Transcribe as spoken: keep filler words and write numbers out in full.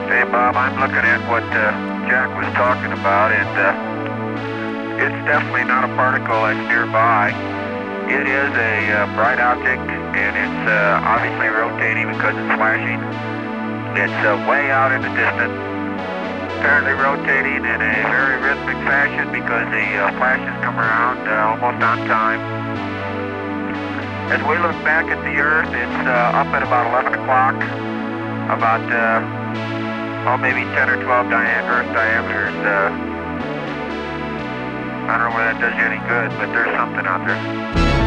Hey Bob, I'm looking at what uh, Jack was talking about, and uh, it's definitely not a particle that's nearby. It is a uh, bright object, and it's uh, obviously rotating because it's flashing. It's uh, way out in the distance, apparently rotating in a very rhythmic fashion because the uh, flashes come around uh, almost on time. As we look back at the Earth, it's uh, up at about eleven o'clock, about uh, oh, maybe ten or twelve dia Earth diameters. Uh, I don't know whether that does you any good, but there's something out there.